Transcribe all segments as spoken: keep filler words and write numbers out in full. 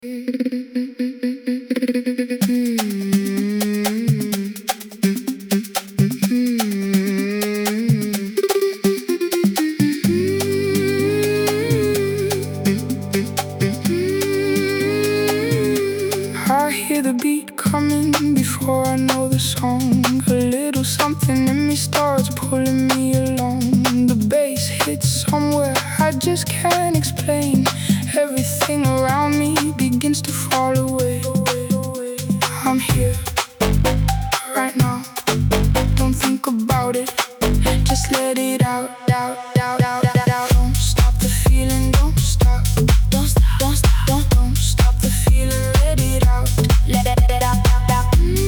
hear the beat coming before I know the song. A little something in me starts pulling me along. The bass hits somewhere I just can't explain. Everything around me begins to fall away. I'm here, right now. Don't think about it, just let it out, out, out, out, out, out. Don't stop the feeling, don't stop. Don't stop, don't stop, don't, don't stop the feeling, let it out. Let it, let it out, out, out.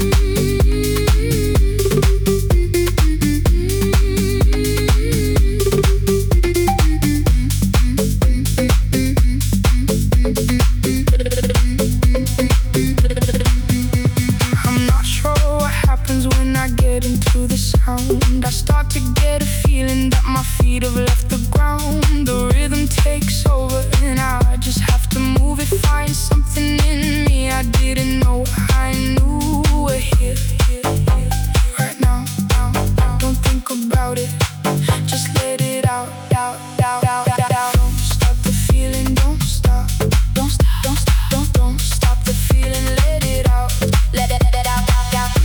I'm not sure what happens when I get into the sound. I start to get a feeling that my feet have left the ground. The rhythm takes over and I just have to move it. Find something in me I didn't know I knew. We're here, here, here, right now, now, now. Don't think about it, just let it out, out, out, out, out, out. Don't stop the feeling, don't stop. Don't stop, don't stop, don't, don't stop the feeling, let it out. Let it, let it out, out, out.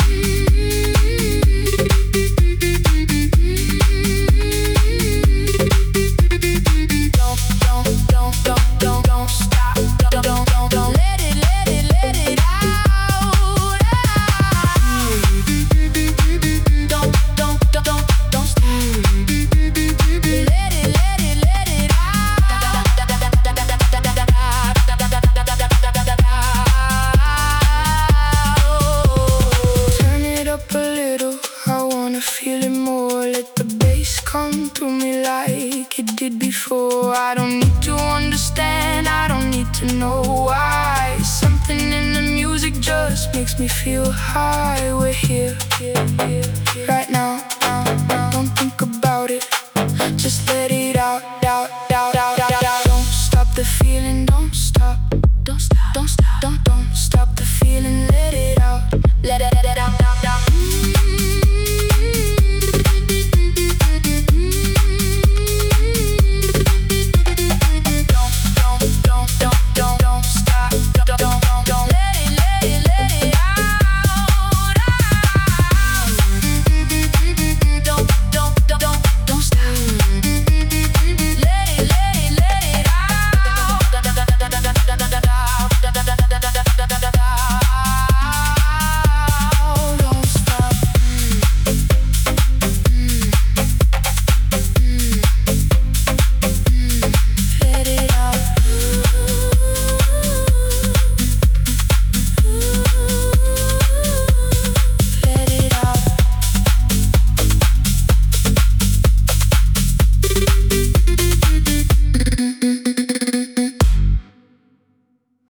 Don't, don't, don't, don't, don't, don't stop. Don't, don't, don't, don't let it, let it, let it out. Don't, don't, don't, don't, don't stop. Let it, let it, let it out. Turn it up a little, I wanna feel it more. Let the bass come to me like it did before. I don't need to understand, I don't need to know why. Something in the music just makes me feel high. We're here, here, here, here. Right now, now, now. Don't think about it, just let